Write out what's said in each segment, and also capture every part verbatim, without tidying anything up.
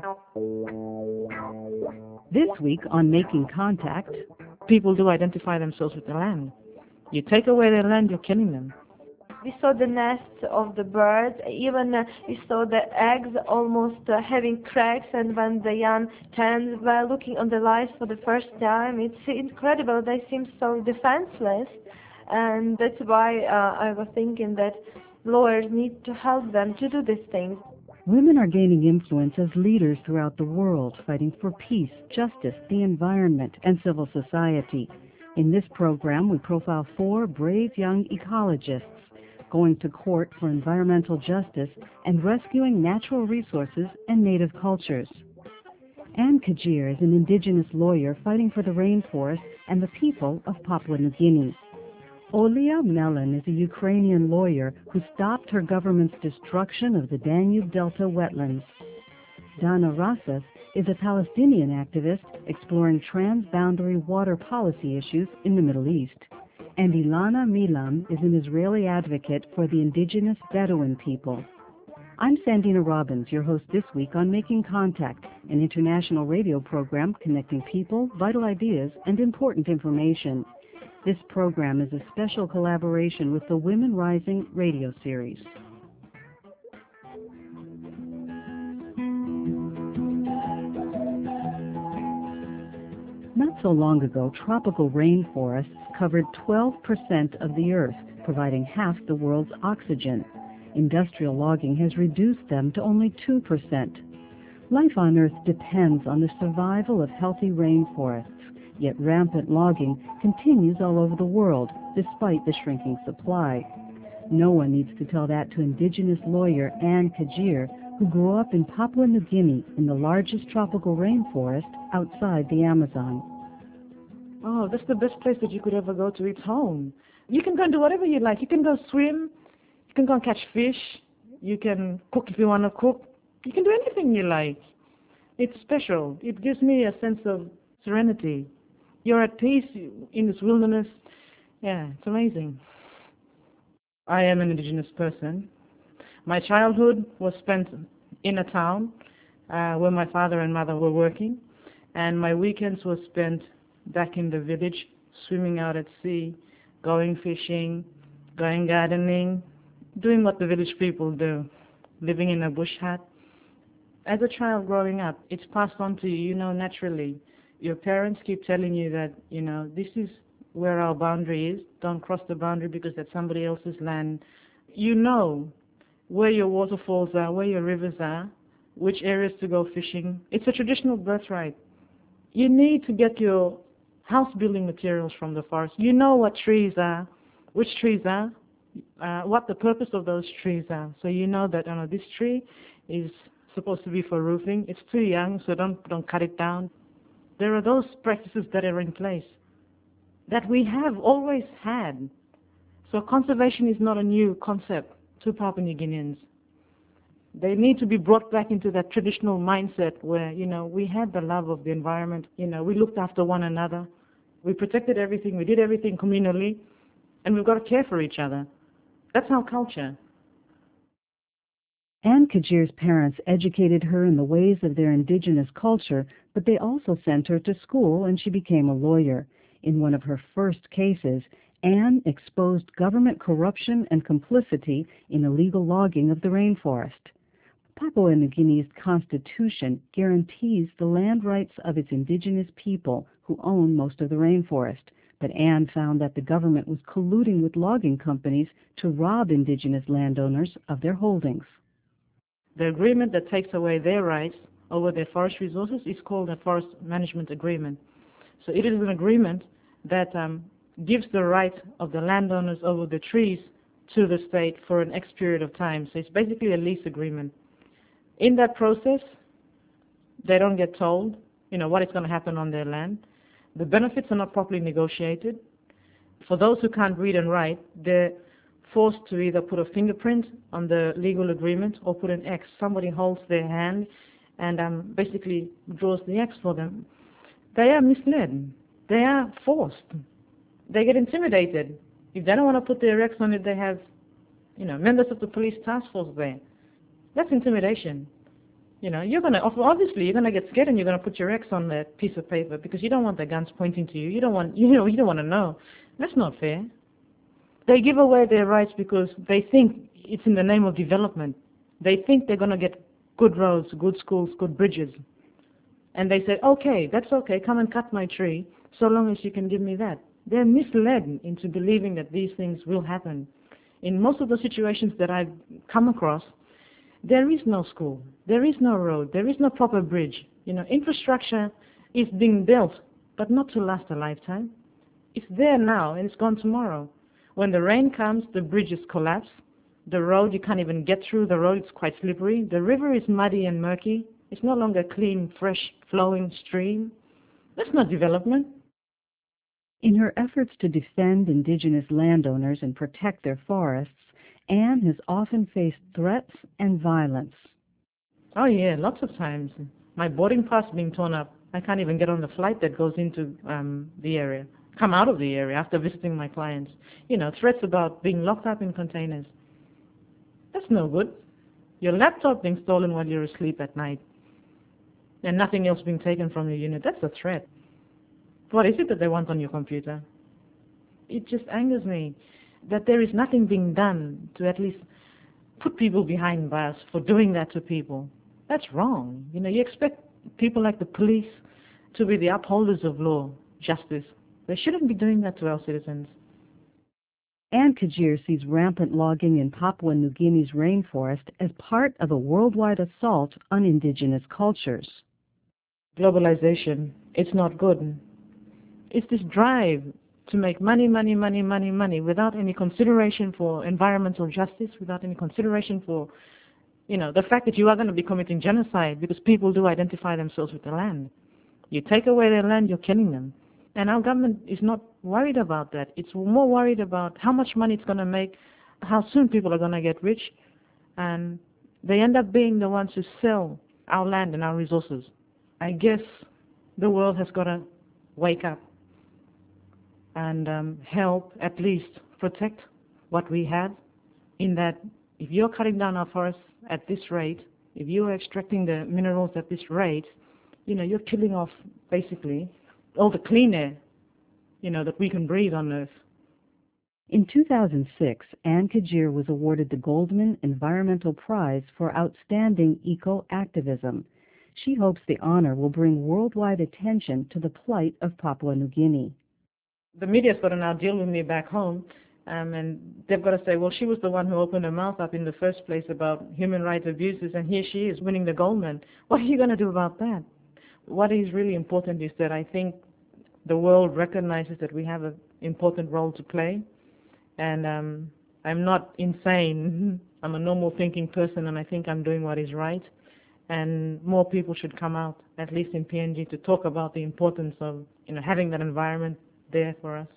This week on Making Contact, people do identify themselves with the land. You take away their land, you're killing them. We saw the nests of the birds, even uh, we saw the eggs almost uh, having cracks, and when the young tens were looking on the lights for the first time, it's incredible. They seem so defenseless, and that's why uh, I was thinking that lawyers need to help them to do these things. women are gaining influence as leaders throughout the world, fighting for peace, justice, the environment, and civil society. In this program, we profile four brave young ecologists going to court for environmental justice and rescuing natural resources and native cultures. Anne Kajir is an indigenous lawyer fighting for the rainforest and the people of Papua New Guinea. Olia Melin is a Ukrainian lawyer who stopped her government's destruction of the Danube Delta wetlands. Dana Rasas is a Palestinian activist exploring transboundary water policy issues in the Middle East. And Ilana Milam is an Israeli advocate for the indigenous Bedouin people. I'm Sandina Robbins, your host this week on Making Contact, an international radio program connecting people, vital ideas, and important information. This program is a special collaboration with the Women Rising radio series. Not so long ago, tropical rainforests covered twelve percent of the Earth, providing half the world's oxygen. Industrial logging has reduced them to only two percent. Life on Earth depends on the survival of healthy rainforests, yet rampant logging continues all over the world, despite the shrinking supply. No one needs to tell that to indigenous lawyer Anne Kajir, who grew up in Papua New Guinea in the largest tropical rainforest outside the Amazon. Oh, that's the best place that you could ever go to. It's home. You can go and do whatever you like. You can go swim. You can go and catch fish. You can cook if you want to cook. You can do anything you like. It's special. It gives me a sense of serenity. You're at peace in this wilderness. Yeah, it's amazing. I am an indigenous person. My childhood was spent in a town uh, where my father and mother were working, and my weekends were spent back in the village, swimming out at sea, going fishing, going gardening, doing what the village people do, living in a bush hut. As a child growing up, it's passed on to you, you know, naturally. Your parents keep telling you that, you know, this is where our boundary is. Don't cross the boundary because that's somebody else's land. You know where your waterfalls are, where your rivers are, which areas to go fishing. It's a traditional birthright. You need to get your house building materials from the forest. You know what trees are, which trees are, uh, what the purpose of those trees are. So you know that, you know, this tree is supposed to be for roofing. It's too young, so don't don't cut it down. There are those practices that are in place that we have always had. So conservation is not a new concept to Papua New Guineans. They need to be brought back into that traditional mindset where, you know, we had the love of the environment. You know, we looked after one another. We protected everything. We did everything communally. And we've got to care for each other. That's our culture. Anne Kajir's parents educated her in the ways of their indigenous culture, but they also sent her to school and she became a lawyer. In one of her first cases, Anne exposed government corruption and complicity in illegal logging of the rainforest. Papua New Guinea's constitution guarantees the land rights of its indigenous people who own most of the rainforest, but Anne found that the government was colluding with logging companies to rob indigenous landowners of their holdings. The agreement that takes away their rights over their forest resources is called a forest management agreement. So it is an agreement that um, gives the right of the landowners over the trees to the state for an X period of time. So it's basically a lease agreement. In that process, they don't get told, you know, what is going to happen on their land. The benefits are not properly negotiated. For those who can't read and write, they're forced to either put a fingerprint on the legal agreement or put an X. Somebody holds their hand and um, basically draws the X for them. They are misled. They are forced. They get intimidated. If they don't want to put their X on it, they have, you know, members of the police task force there. That's intimidation. You know, you're gonna obviously you're gonna get scared and you're gonna put your X on that piece of paper because you don't want the guns pointing to you. You don't want you know you don't want to know. That's not fair. They give away their rights because they think it's in the name of development. They think they're gonna get good roads, good schools, good bridges, and they say, okay, that's okay. Come and cut my tree so long as you can give me that. They're misled into believing that these things will happen. In most of the situations that I've come across, there is no school, there is no road, there is no proper bridge. You know, infrastructure is being built, but not to last a lifetime. It's there now and it's gone tomorrow. When the rain comes, the bridges collapse. The road, you can't even get through the road, it's quite slippery. The river is muddy and murky. It's no longer a clean, fresh, flowing stream. That's not development. In her efforts to defend indigenous landowners and protect their forests, Anne has often faced threats and violence. Oh yeah, lots of times. My boarding pass being torn up. I can't even get on the flight that goes into um, the area, come out of the area after visiting my clients. You know, threats about being locked up in containers. That's no good. Your laptop being stolen while you're asleep at night and nothing else being taken from your unit, that's a threat. What is it that they want on your computer? It just angers me that there is nothing being done to at least put people behind bars for doing that to people. That's wrong. You know, you expect people like the police to be the upholders of law, justice. They shouldn't be doing that to our citizens. Anne Kajir sees rampant logging in Papua New Guinea's rainforest as part of a worldwide assault on indigenous cultures. Globalization, it's not good. It's this drive to make money, money, money, money, money without any consideration for environmental justice, without any consideration for, you know, the fact that you are going to be committing genocide because people do identify themselves with the land. You take away their land, you're killing them. And our government is not worried about that. It's more worried about how much money it's going to make, how soon people are going to get rich, and they end up being the ones who sell our land and our resources. I guess the world has got to wake up and um, help at least protect what we have, in that if you're cutting down our forests at this rate, if you're extracting the minerals at this rate, you know, you're killing off basically all the clean air, you know, that we can breathe on Earth. In two thousand six, Anne Kajir was awarded the Goldman Environmental Prize for outstanding eco-activism. She hopes the honor will bring worldwide attention to the plight of Papua New Guinea. The media's got to now deal with me back home, um, and they've got to say, well, she was the one who opened her mouth up in the first place about human rights abuses, and here she is winning the Goldman. What are you going to do about that? What is really important is that I think the world recognizes that we have an important role to play, and um, I'm not insane. I'm a normal thinking person, and I think I'm doing what is right. And more people should come out, at least in P N G, to talk about the importance of, you know, having that environment there for us.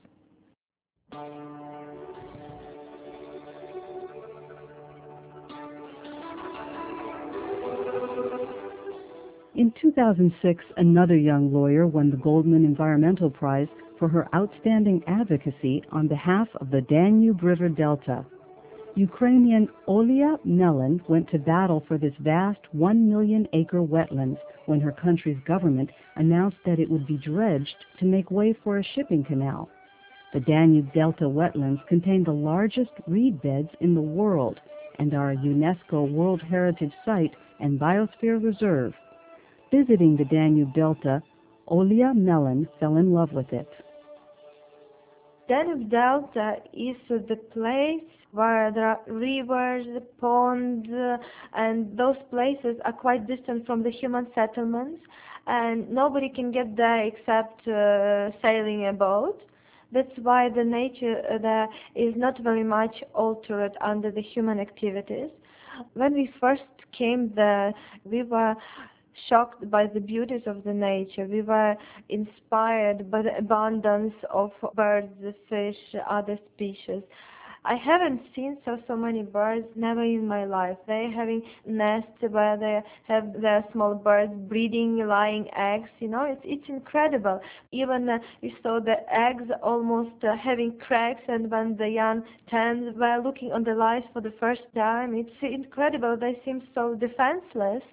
In two thousand six, another young lawyer won the Goldman Environmental Prize for her outstanding advocacy on behalf of the Danube River Delta. Ukrainian Olia Melin went to battle for this vast one million acre wetlands when her country's government announced that it would be dredged to make way for a shipping canal. The Danube Delta wetlands contain the largest reed beds in the world and are a UNESCO World Heritage Site and Biosphere Reserve. Visiting the Danube Delta, Olia Melin fell in love with it. Danube Delta is the place where there are rivers, ponds, uh, and those places are quite distant from the human settlements, and nobody can get there except uh, sailing a boat. That's why the nature uh, there is not very much altered under the human activities. When we first came there, we were shocked by the beauties of the nature. We were inspired by the abundance of birds, fish, other species. I haven't seen so so many birds, never in my life. They're having nests where they have their small birds breeding, laying eggs. You know, it's it's incredible. Even uh, we saw the eggs almost uh, having cracks, and when the young tens were looking on the light for the first time, it's incredible. They seem so defenseless.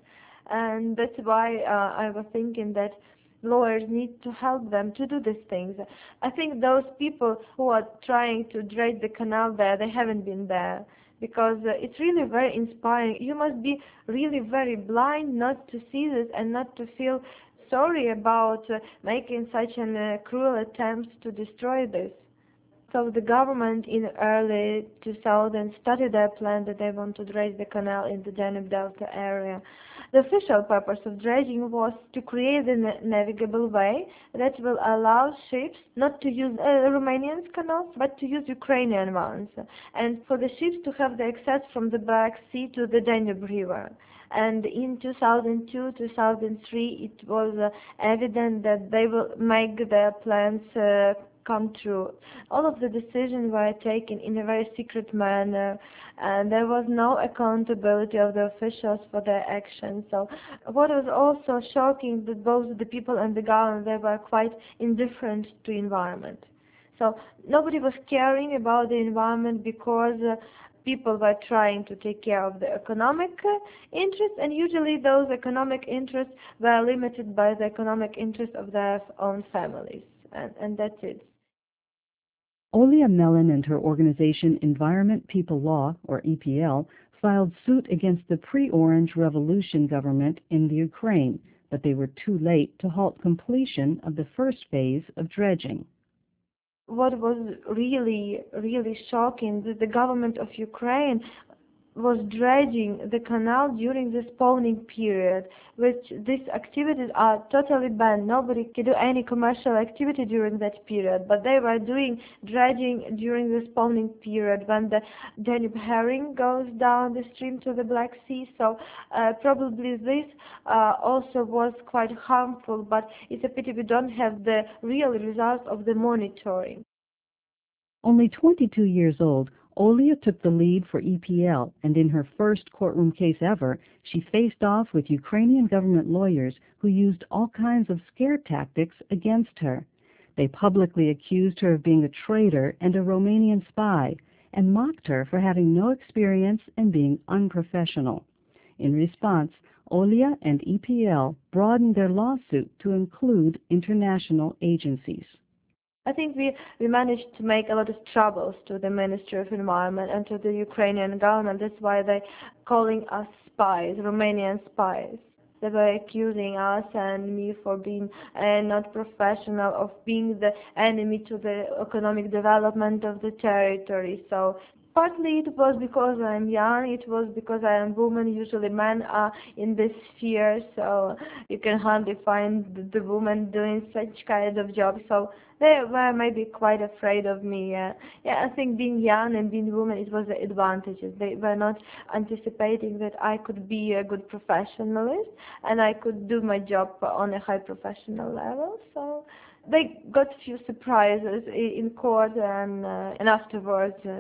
And that's why uh, I was thinking that lawyers need to help them to do these things. I think those people who are trying to dredge the canal there, they haven't been there, because uh, it's really very inspiring. You must be really very blind not to see this and not to feel sorry about uh, making such an uh, cruel attempt to destroy this. So the government in early two thousand started their plan that they want to dredge the canal in the Danube Delta area. The official purpose of dredging was to create a na- navigable way that will allow ships not to use uh, Romanian canals, but to use Ukrainian ones, and for the ships to have the access from the Black Sea to the Danube River. And in two thousand two to two thousand three, it was uh, evident that they will make their plans uh, come true. All of the decisions were taken in a very secret manner, and there was no accountability of the officials for their actions. So what was also shocking that both the people and the government, they were quite indifferent to environment. So nobody was caring about the environment because uh, people were trying to take care of the economic uh, interests, and usually those economic interests were limited by the economic interests of their own families, and, and that's it. Olia Melin and her organization Environment People Law, or E P L, filed suit against the pre-Orange Revolution government in the Ukraine, but they were too late to halt completion of the first phase of dredging. What was really, really shocking that the government of Ukraine was dredging the canal during the spawning period, which these activities are totally banned. Nobody can do any commercial activity during that period, but they were doing dredging during the spawning period when the Danube herring goes down the stream to the Black Sea. So uh, probably this uh, also was quite harmful, but it's a pity we don't have the real results of the monitoring. Only twenty-two years old, Olia took the lead for E P L, and in her first courtroom case ever, she faced off with Ukrainian government lawyers who used all kinds of scare tactics against her. They publicly accused her of being a traitor and a Romanian spy, and mocked her for having no experience and being unprofessional. In response, Olia and E P L broadened their lawsuit to include international agencies. I think we, we managed to make a lot of troubles to the Ministry of Environment and to the Ukrainian government. That's why they're calling us spies, Romanian spies. They were accusing us and me for being uh, not professional, of being the enemy to the economic development of the territory. So partly it was because I'm young, it was because I am a woman. Usually men are in this sphere, so you can hardly find the, the woman doing such kind of job. So they were maybe quite afraid of me. Uh, yeah, I think being young and being a woman, it was the advantages. They were not anticipating that I could be a good professionalist and I could do my job on a high professional level. So they got a few surprises in court and, uh, and afterwards. Uh,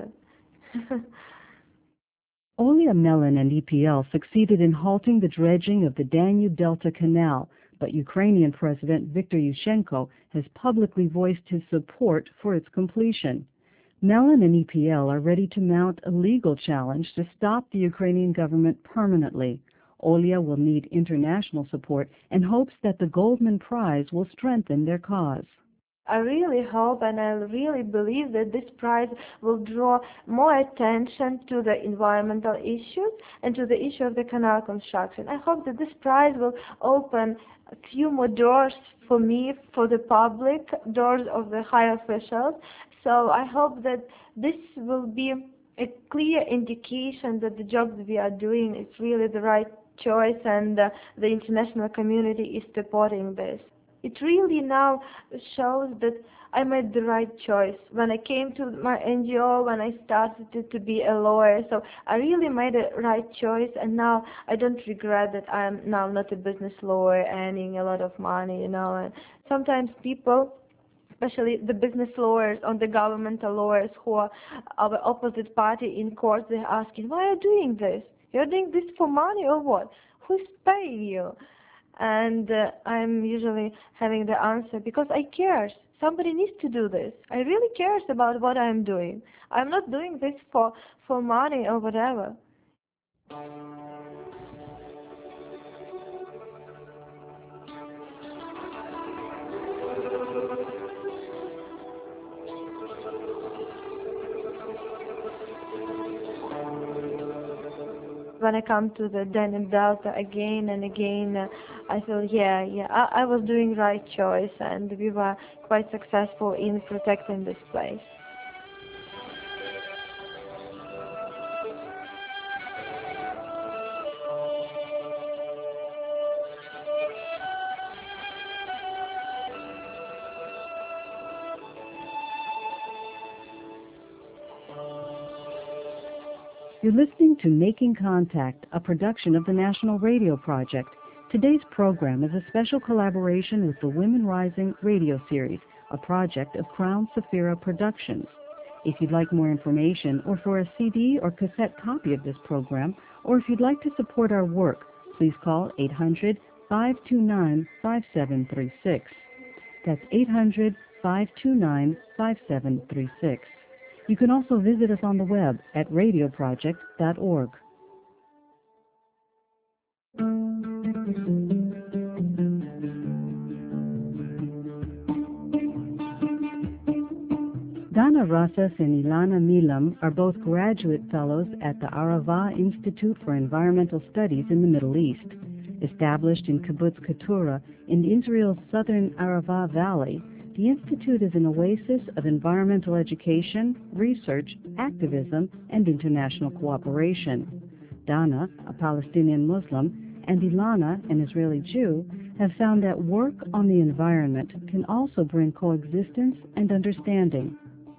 Olia Melin and E P L succeeded in halting the dredging of the Danube Delta Canal, but Ukrainian President Viktor Yushchenko has publicly voiced his support for its completion. Melin and E P L are ready to mount a legal challenge to stop the Ukrainian government permanently. Olia will need international support and hopes that the Goldman Prize will strengthen their cause. I really hope and I really believe that this prize will draw more attention to the environmental issues and to the issue of the canal construction. I hope that this prize will open a few more doors for me, for the public, doors of the high officials. So I hope that this will be a clear indication that the job that we are doing is really the right choice, and uh, the international community is supporting this. It really now shows that I made the right choice when I came to my N G O, when I started to, to be a lawyer. So I really made a right choice, and now I don't regret that I'm now not a business lawyer earning a lot of money, you know. And sometimes people, especially the business lawyers or the governmental lawyers who are of the opposite party in court, they're asking, why are you doing this? You're doing this for money or what? Who's paying you? And uh, I'm usually having the answer, because I care. Somebody needs to do this. I really cares about what I'm doing. I'm not doing this for, for money or whatever. when I come to the Danube Delta again and again, uh, I feel, yeah, yeah, I, I was doing right choice, and we were quite successful in protecting this place. You're listening to Making Contact, a production of the National Radio Project. Today's program is a special collaboration with the Women Rising radio series, a project of Crown Sephira Productions. If you'd like more information, or for a C D or cassette copy of this program, or if you'd like to support our work, please call eight hundred, five two nine, five seven three six. That's eight hundred, five two nine, five seven three six. You can also visit us on the web at radio project dot org. Dana Rasas and Ilana Milam are both graduate fellows at the Arava Institute for Environmental Studies in the Middle East. Established in Kibbutz Keturah in Israel's southern Arava Valley, the Institute is an oasis of environmental education, research, activism, and international cooperation. Dana, a Palestinian Muslim, and Ilana, an Israeli Jew, have found that work on the environment can also bring coexistence and understanding.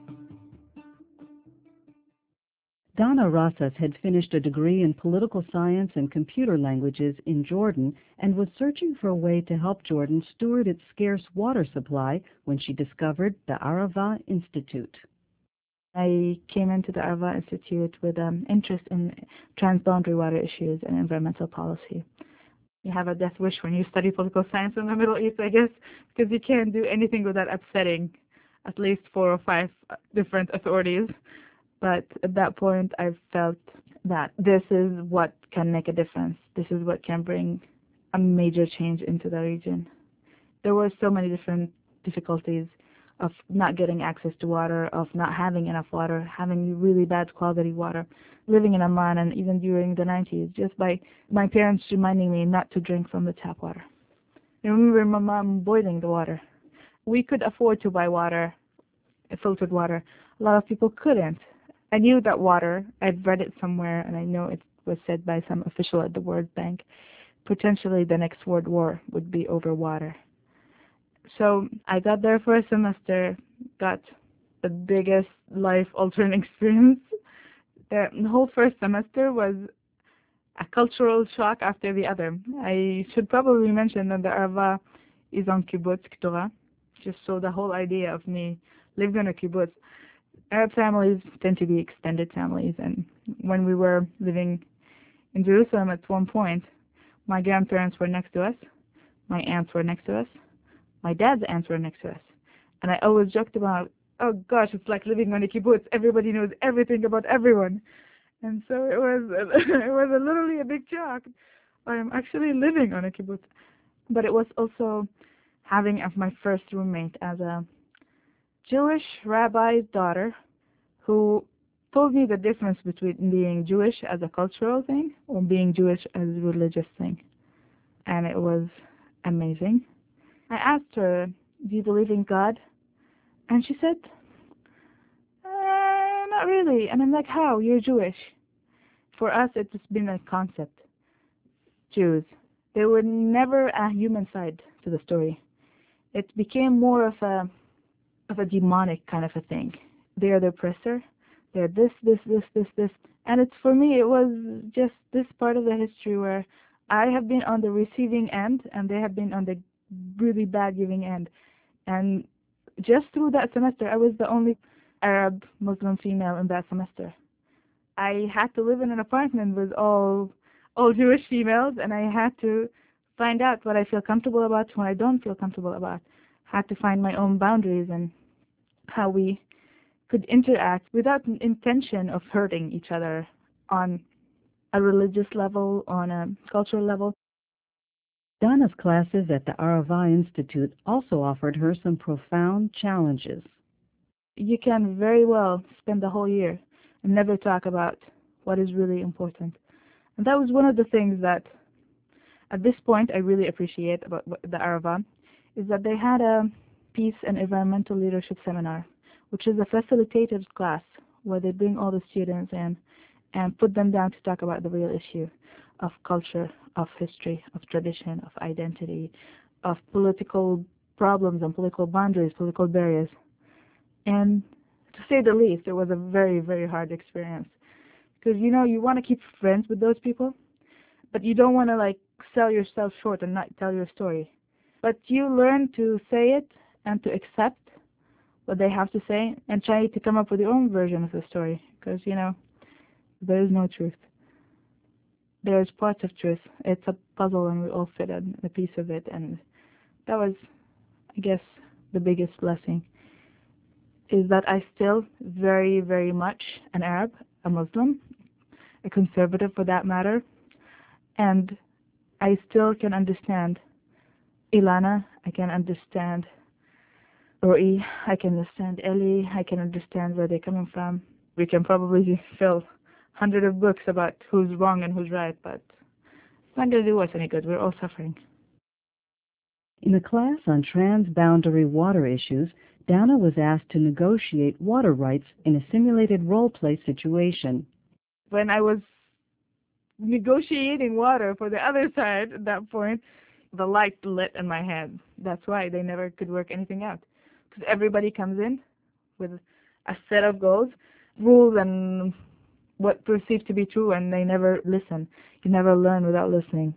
Dana Rasas had finished a degree in political science and computer languages in Jordan and was searching for a way to help Jordan steward its scarce water supply when she discovered the Arava Institute. I came into the Arava Institute with an um, interest in transboundary water issues and environmental policy. You have a death wish when you study political science in the Middle East, I guess, because you can't do anything without upsetting at least four or five different authorities. But at that point, I felt that this is what can make a difference. This is what can bring a major change into the region. There were so many different difficulties of not getting access to water, of not having enough water, having really bad quality water, living in Amman, and even during the nineties, just by my parents reminding me not to drink from the tap water. I remember my mom boiling the water. We could afford to buy water, filtered water. A lot of people couldn't. I knew that water, I'd read it somewhere, and I know it was said by some official at the World Bank, potentially the next world war would be over water. So I got there for a semester, got the biggest life-altering experience. The whole first semester was a cultural shock after the other. I should probably mention that the Arava is on Kibbutz Keturah, just so the whole idea of me living on a kibbutz. Arab families tend to be extended families, and when we were living in Jerusalem at one point, my grandparents were next to us, my aunts were next to us, my dad's aunts were next to us, and I always joked about, oh gosh, it's like living on a kibbutz, everybody knows everything about everyone. And so it was, it was a literally a big shock. I am actually living on a kibbutz. But it was also having as my first roommate as a Jewish rabbi's daughter who told me the difference between being Jewish as a cultural thing or being Jewish as a religious thing. And it was amazing. I asked her, do you believe in God? And she said, uh, not really. And I'm like, how? You're Jewish. For us, it's been a concept. Jews. There were never a human side to the story. It became more of a of a demonic kind of a thing. They are the oppressor. They're this, this, this, this, this. And it's, for me, it was just this part of the history where I have been on the receiving end and they have been on the really bad giving end. And just through that semester, I was the only Arab Muslim female in that semester. I had to live in an apartment with all all Jewish females, and I had to find out what I feel comfortable about, what I don't feel comfortable about. Had to find my own boundaries and how we could interact without an intention of hurting each other on a religious level, on a cultural level. Dana's classes at the Arava Institute also offered her some profound challenges. You can very well spend the whole year and never talk about what is really important. And that was one of the things that, at this point, I really appreciate about the Arava, is that they had a peace and environmental leadership seminar, which is a facilitated class where they bring all the students in and put them down to talk about the real issue of culture, of history, of tradition, of identity, of political problems and political boundaries, political barriers. And to say the least, it was a very, very hard experience. Because, you know, you want to keep friends with those people, but you don't want to, like, sell yourself short and not tell your story. But you learn to say it and to accept what they have to say and try to come up with your own version of the story. Because, you know, there is no truth. There's parts of truth. It's a puzzle and we all fit in a piece of it. And that was, I guess, the biggest blessing, is that I still very, very much an Arab, a Muslim, a conservative for that matter, and I still can understand Ilana, I can understand Roi, I can understand Ellie, I can understand where they're coming from. We can probably fill hundreds of books about who's wrong and who's right, but it's not going to do us any good. We're all suffering. In a class on transboundary water issues, Dana was asked to negotiate water rights in a simulated role-play situation. When I was negotiating water for the other side at that point, the light lit in my head. That's why they never could work anything out. Because everybody comes in with a set of goals, rules, and what perceived to be true, and they never listen. You never learn without listening.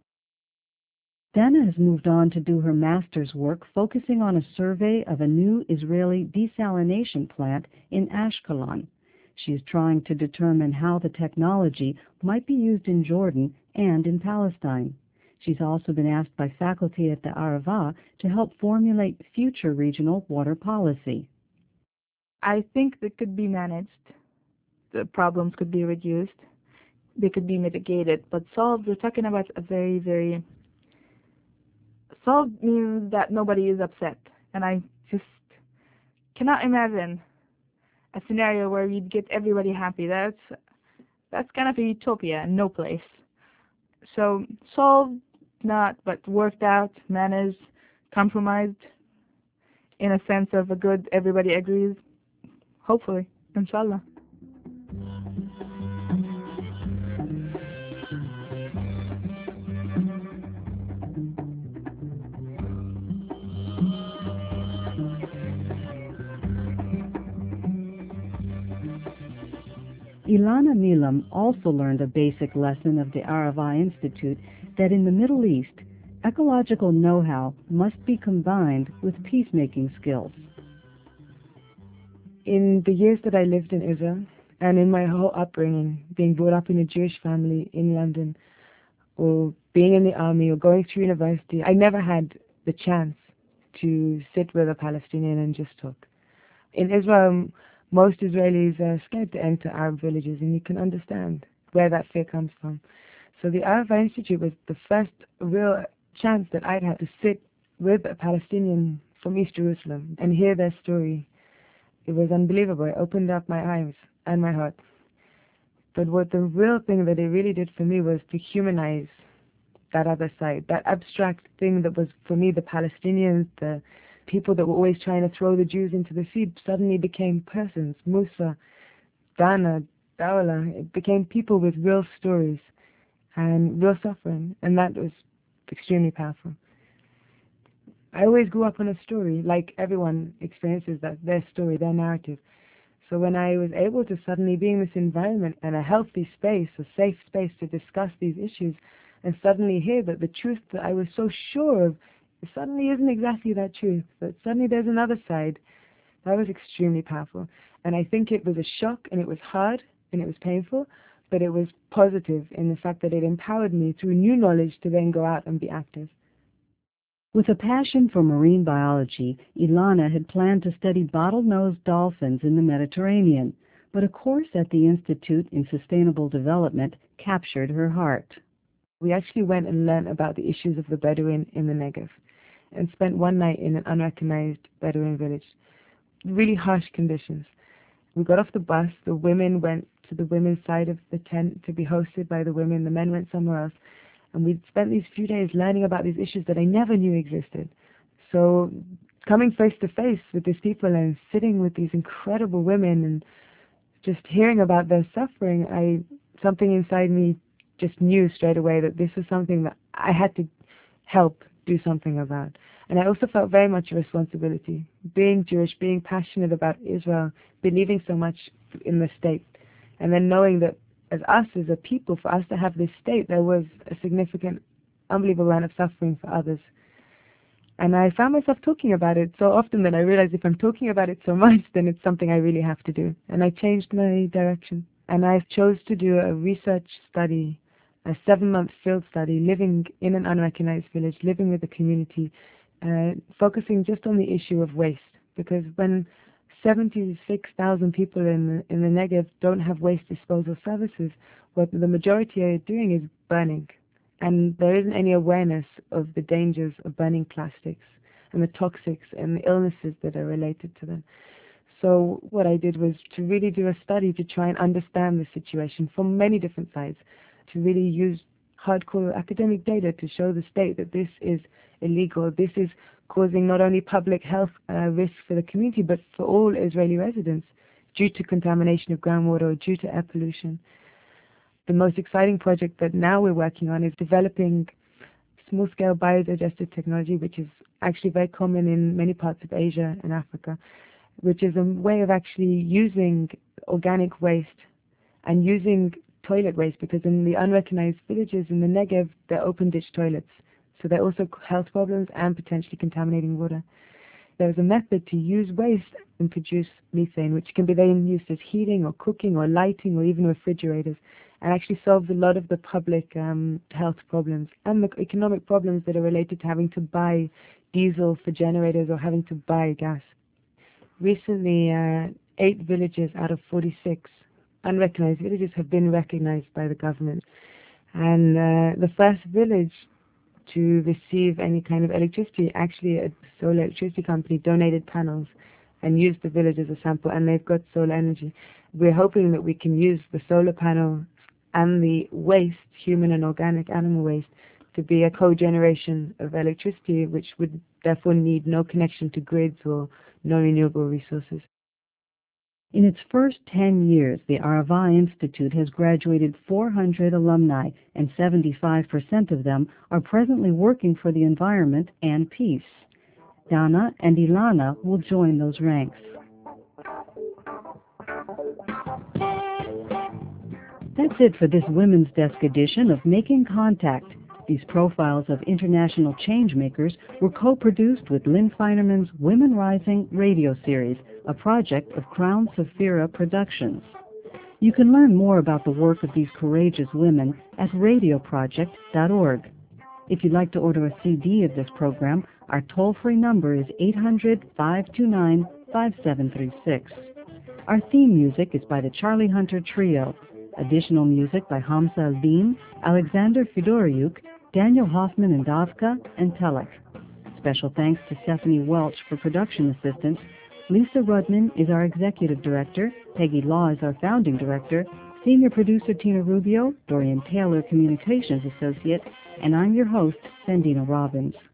Dana has moved on to do her master's work focusing on a survey of a new Israeli desalination plant in Ashkelon. She is trying to determine how the technology might be used in Jordan and in Palestine. She's also been asked by faculty at the Arava to help formulate future regional water policy. I think they could be managed. The problems could be reduced. They could be mitigated. But solved, we're talking about a very, very... Solved means that nobody is upset. And I just cannot imagine a scenario where we'd get everybody happy. That's that's kind of a utopia, no place. So solved, not, but worked out, managed, compromised, in a sense of a good, everybody agrees. Hopefully, inshallah. Ilana Milam also learned a basic lesson of the Arava Institute that in the Middle East, ecological know-how must be combined with peacemaking skills. In the years that I lived in Israel, and in my whole upbringing, being brought up in a Jewish family in London, or being in the army, or going through university, I never had the chance to sit with a Palestinian and just talk. In Israel, most Israelis are scared to enter Arab villages, and you can understand where that fear comes from. So the Arava Institute was the first real chance that I'd had to sit with a Palestinian from East Jerusalem and hear their story. It was unbelievable. It opened up my eyes and my heart. But what the real thing that it really did for me was to humanize that other side, that abstract thing that was, for me, the Palestinians, the people that were always trying to throw the Jews into the sea, suddenly became persons. Musa, Dana, Dawla, it became people with real stories and real suffering, and that was extremely powerful. I always grew up on a story, like everyone experiences that, their story, their narrative. So when I was able to suddenly be in this environment and a healthy space, a safe space to discuss these issues, and suddenly hear that the truth that I was so sure of suddenly isn't exactly that truth, that suddenly there's another side, that was extremely powerful. And I think it was a shock, and it was hard, and it was painful, but it was positive in the fact that it empowered me through new knowledge to then go out and be active. With a passion for marine biology, Ilana had planned to study bottlenose dolphins in the Mediterranean, but a course at the Institute in Sustainable Development captured her heart. We actually went and learned about the issues of the Bedouin in the Negev and spent one night in an unrecognized Bedouin village. Really harsh conditions. We got off the bus, the women went to the women's side of the tent to be hosted by the women, the men went somewhere else. And we'd spent these few days learning about these issues that I never knew existed. So coming face to face with these people and sitting with these incredible women and just hearing about their suffering, I something inside me just knew straight away that this was something that I had to help do something about. And I also felt very much a responsibility. Being Jewish, being passionate about Israel, believing so much in the state, and then knowing that as us, as a people, for us to have this state, there was a significant, unbelievable amount of suffering for others. And I found myself talking about it so often that I realized if I'm talking about it so much, then it's something I really have to do. And I changed my direction. And I chose to do a research study, a seven-month field study, living in an unrecognized village, living with the community, uh, focusing just on the issue of waste. Because when seventy-six thousand people in the, in the Negev don't have waste disposal services, what the majority are doing is burning. And there isn't any awareness of the dangers of burning plastics and the toxics and the illnesses that are related to them. So what I did was to really do a study to try and understand the situation from many different sides, to really use hardcore academic data to show the state that this is illegal, this is causing not only public health uh, risks for the community, but for all Israeli residents due to contamination of groundwater or due to air pollution. The most exciting project that now we're working on is developing small-scale biodigested technology, which is actually very common in many parts of Asia and Africa, which is a way of actually using organic waste and using toilet waste, because in the unrecognized villages in the Negev, they're open-ditch toilets. So they're also health problems and potentially contaminating water. There's a method to use waste and produce methane, which can be then used as heating or cooking or lighting or even refrigerators, and actually solves a lot of the public um, health problems and the economic problems that are related to having to buy diesel for generators or having to buy gas. Recently, uh, eight villages out of forty-six unrecognized villages have been recognized by the government. And uh, the first village to receive any kind of electricity, actually a solar electricity company donated panels and used the village as a sample, and they've got solar energy. We're hoping that we can use the solar panel and the waste, human and organic animal waste, to be a co-generation of electricity, which would therefore need no connection to grids or no renewable resources. In its first ten years, the Arava Institute has graduated four hundred alumni, and seventy-five percent of them are presently working for the environment and peace. Dana and Ilana will join those ranks. That's it for this Women's Desk edition of Making Contact. These profiles of international changemakers were co-produced with Lynn Feinerman's Women Rising radio series, a project of Crown Sephira Productions. You can learn more about the work of these courageous women at radio project dot org. If you'd like to order a C D of this program, our toll-free number is eight hundred, five two nine, five seven three six. Our theme music is by the Charlie Hunter Trio. Additional music by Hamza Aldin, Alexander Fedoriuk, Daniel Hoffman and Davka, and Telek. Special thanks to Stephanie Welch for production assistance. Lisa Rudman is our executive director. Peggy Law is our founding director. Senior producer Tina Rubio, Dorian Taylor, communications associate, and I'm your host, Sandina Robbins.